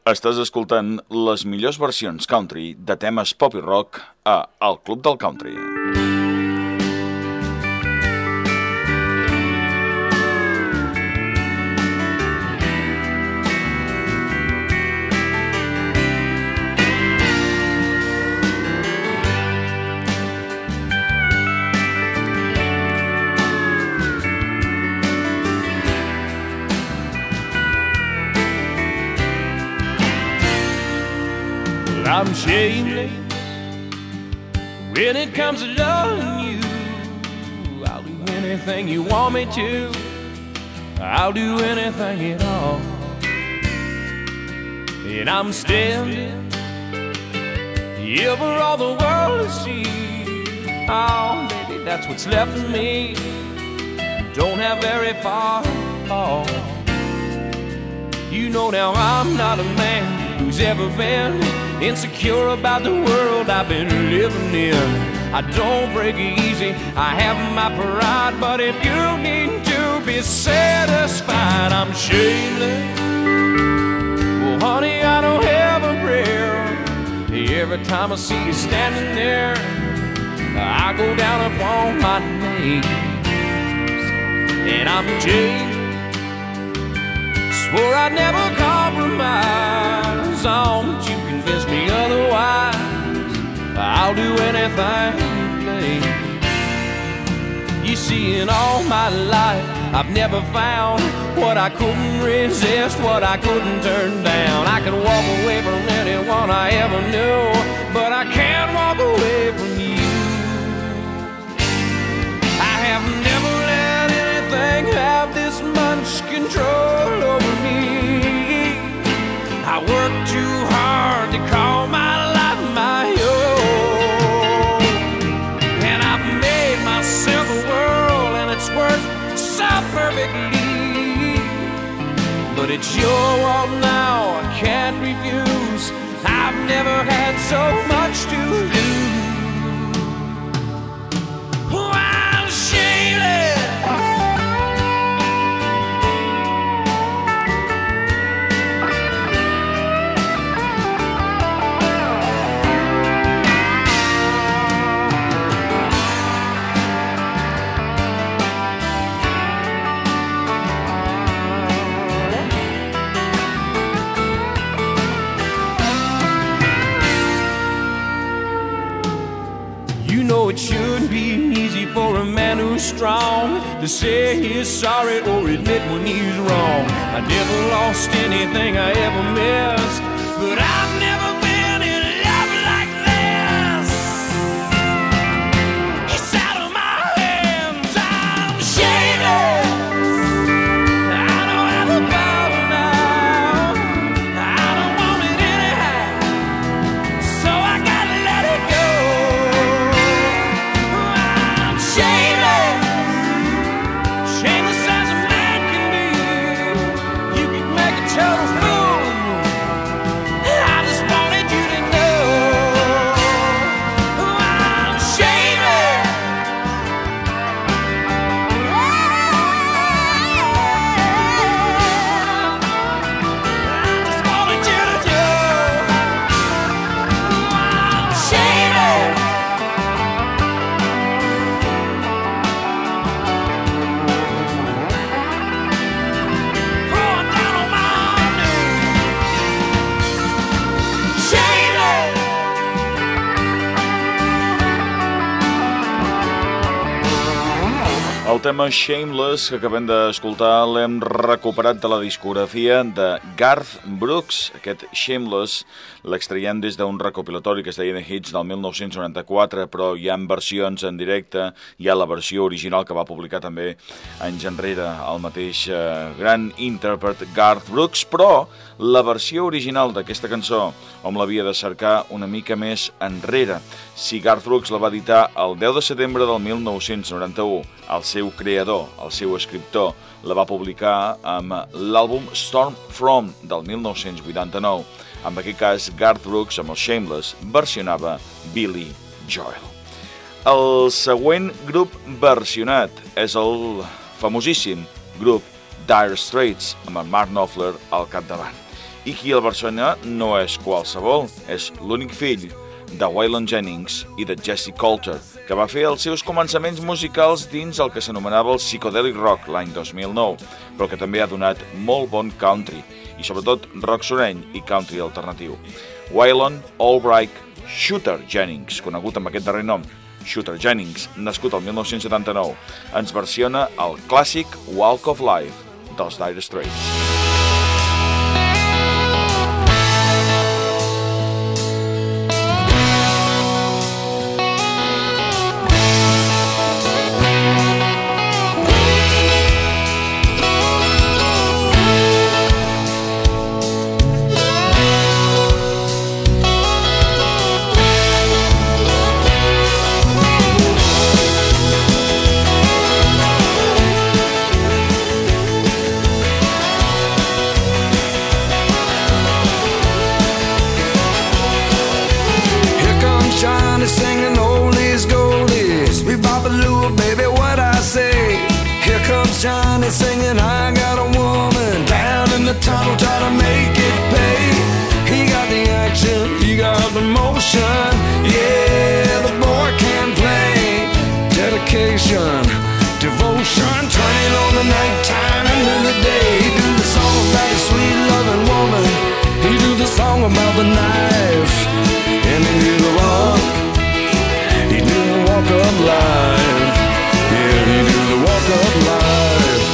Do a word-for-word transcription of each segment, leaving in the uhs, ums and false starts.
Estàs escoltant les millors versions country de temes pop i rock a El Club del Country. I'm shameless when it comes to loving you. I'll do anything you want me to. I'll do anything at all. And I'm standing here for all the world to see. Oh, baby, that's what's left of me. Don't have very far to fall. You know now I'm not a man who's ever been insecure about the world I've been living in. I don't break easy, I have my pride, but if you need to be satisfied, I'm shameless. Well, honey, I don't have a prayer. Every time I see you standing there, I go down upon my knees. And I'm jaded, swore I'd never compromise. Oh, but you convince me otherwise. I'll do anything you please. You see, in all my life, I've never found what I couldn't resist, what I couldn't turn down. I can walk away from anyone I ever knew, but I can't walk away from you. I have never let anything have this much control over me. I work too hard to call my life my own, and I've made myself a world, and it's worked so perfectly. But it's your world now, I can't refuse. I've never had so much to lose. Oh, I'm shameless. It shouldn't be easy for a man who's strong to say he's sorry or admit when he's wrong. I never lost anything I ever missed, but I've never been in love like this. It's out of my hands, I'm shameless. I don't have the power now, I don't want it anyhow, so I gotta let it go. El tema Shameless que acabem d'escoltar l'hem recuperat de la discografia de Garth Brooks. Aquest Shameless l'extraiem des d'un recopilatori que es deia The Hits del mil nou-cents noranta-quatre, però hi ha versions en directe, hi ha la versió original que va publicar també anys enrere el mateix eh, gran intèrpret Garth Brooks, però la versió original d'aquesta cançó hom l'havia de cercar una mica més enrere. Si Garth Brooks la va editar el deu de setembre del mil nou-cents noranta-u, el seu creador, el seu escriptor, la va publicar amb l'àlbum Storm Front del mil nou-cents vuitanta-nou. En aquest cas, Garth Brooks, amb el Shameless, versionava Billy Joel. El següent grup versionat és el famosíssim grup Dire Straits, amb en Mark Knopfler al capdavant. I qui el versiona no és qualsevol, és l'únic fill de Waylon Jennings i de Jesse Coulter, que va fer els seus començaments musicals dins el que s'anomenava el psychedelic rock l'any dos mil nou, però que també ha donat molt bon country, i sobretot rock soreny i country alternatiu. Waylon Albright Shooter Jennings, conegut amb aquest darrer nom, Shooter Jennings, nascut el mil nou-cents setanta-nou, ens versiona el clàssic Walk of Life dels Dire Straits. Singing oldies goldies, we Babaloo, baby, what I say. Here comes Johnny singing, I got a woman down in the tunnel trying to make it pay. He got the action, he got the motion, yeah, the boy can play. Dedication, devotion, turning on the nighttime into the day. He do the song about a sweet loving woman, he do the song about the knife, and he do the walk. He do the walk of life. Yeah, he do the walk of life.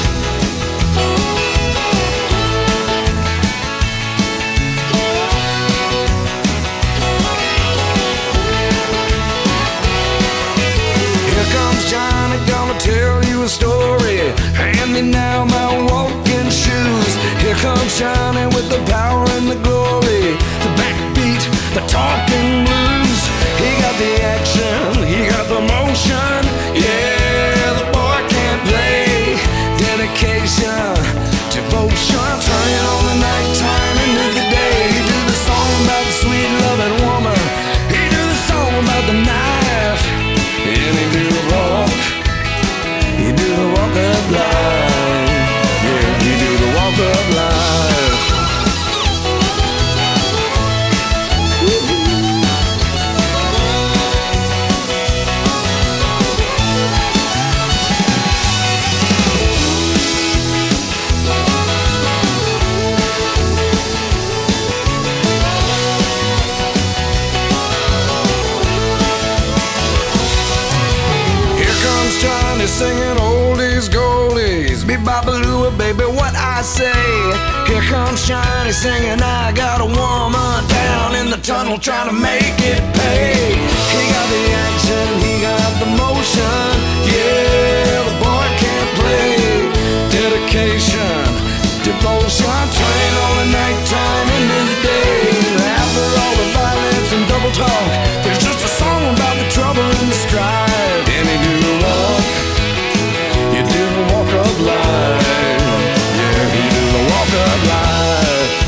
Here comes Johnny, gonna tell you a story. Hand me now my walking shoes. Here comes Johnny with the power and the glory, the backbeat, the talking blues. He got the action, he got the motion, yeah, the boy can't play. Dedication, devotion, turning on the nighttime into the day. He do the song about the sweet loving woman, he do the song about the knife, and he do the walk, he do the walk of life, yeah, he do the walk of life. Singing oldies goldies, be Babaloo, baby, what I say. Here comes Johnny singing, I got a woman down in the tunnel trying to make it pay. He got the action, he got the motion, yeah, the boy can't play. Dedication, devotion, turning on the nighttime into the day. After all the violence and double talk, there's just a song about the trouble and the strife. And he do the walk, you do the walk of life. Yeah, you do the walk of life.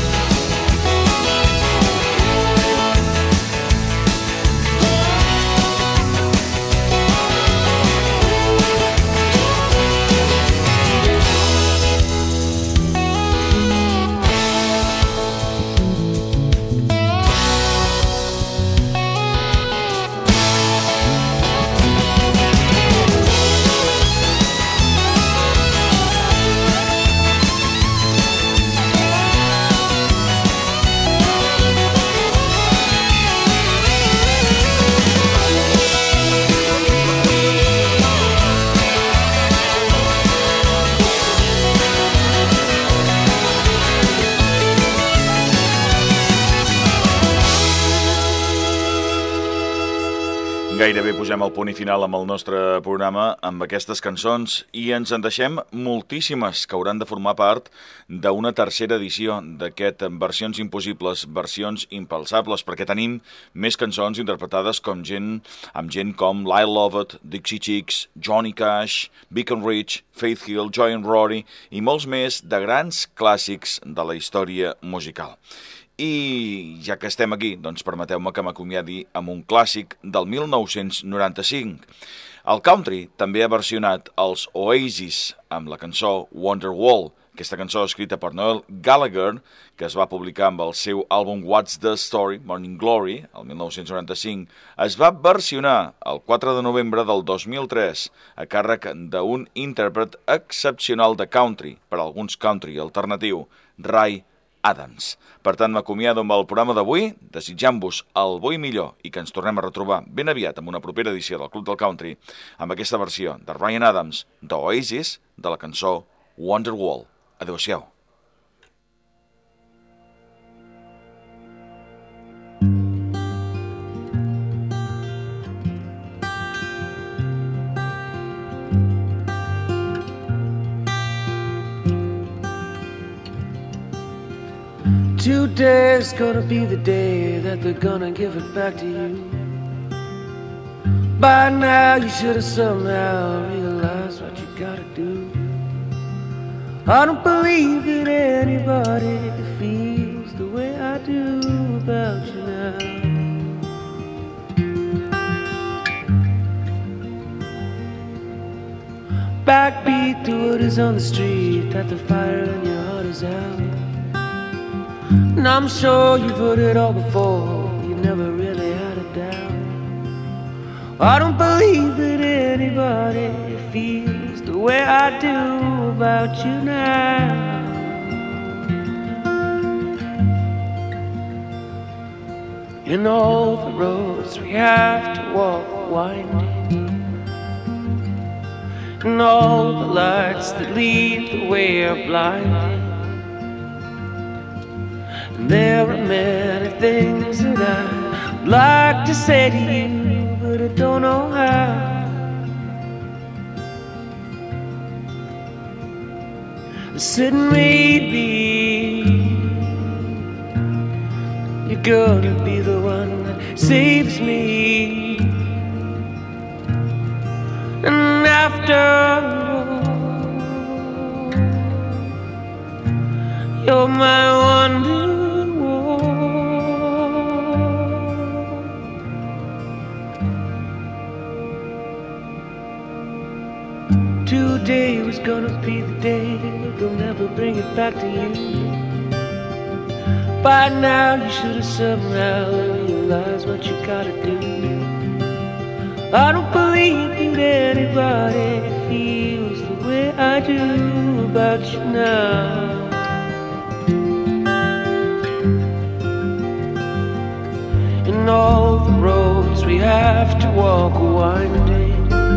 Gairebé posem el punt i final amb el nostre programa amb aquestes cançons i ens en deixem moltíssimes que hauran de formar part d'una tercera edició d'aquest Versions Impossibles, Versions Impalsables, perquè tenim més cançons interpretades com gent, amb gent com Lyle Lovett, Dixie Chicks, Johnny Cash, Beacon Ridge, Faith Hill, Joy and Rory i molts més de grans clàssics de la història musical. I ja que estem aquí, doncs permeteu-me que m'acomiadi amb un clàssic del mil nou-cents noranta-cinc. El country també ha versionat els Oasis amb la cançó Wonderwall, Aquesta cançó escrita per Noel Gallagher, que es va publicar amb el seu àlbum What's the Story, Morning Glory, el mil nou-cents noranta-cinc, es va versionar el quatre de novembre del dos mil tres a càrrec d'un intèrpret excepcional de country, per a alguns country alternatiu, Ray Adams. Per tant, m'acomiado amb el programa d'avui, desitjant-vos el bo i millor i que ens tornem a retrobar ben aviat amb una propera edició del Club del Country amb aquesta versió de Ryan Adams d'Oasis de la cançó Wonderwall. Adéu-siau. Today's gonna be the day that they're gonna give it back to you. By now you should have somehow realized what you gotta do. I don't believe that anybody feels the way I do about you now. Backbeat to what is on the street, that the fire in your heart is out. And I'm sure you've heard it all before, you never really had a doubt. I don't believe that anybody feels the way I do about you now. In all the roads we have to walk winding, and all the lights that lead the way are blinding. And there are many things that I'd like to say to you, but I don't know how. I said maybe you're gonna be the one that saves me. And after all, you're my wonder. Today was gonna be the day they'll never bring it back to you. By now you should have somehow realized what you gotta do. I don't believe that anybody feels the way I do about you now. In all the roads we have to walk winding,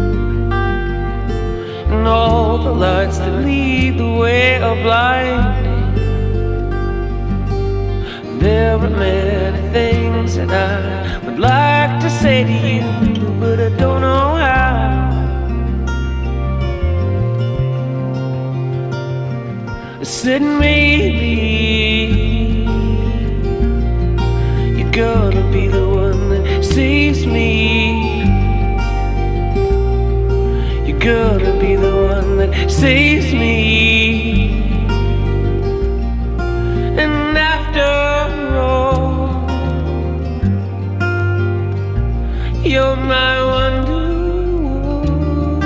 and all the lights that lead the way are blinding. There are many things that I would like to say to you, but I don't know how. I said maybe you're gonna be the one that saves me. You're gonna be the one that saves me. And after all, you're my wonderwall.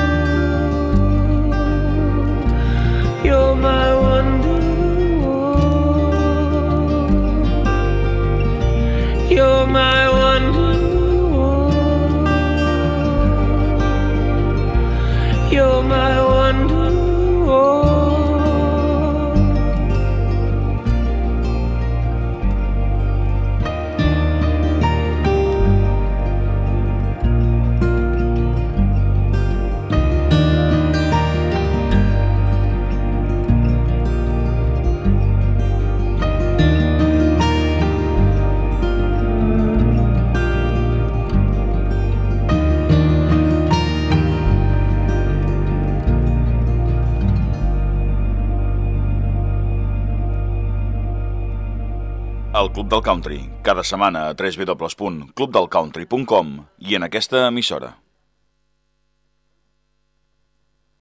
You're my wonderwall. You're my wonderwall. You're my wonderwall. El Club del Country, cada setmana a w w w punt club del country punt com i en aquesta emissora.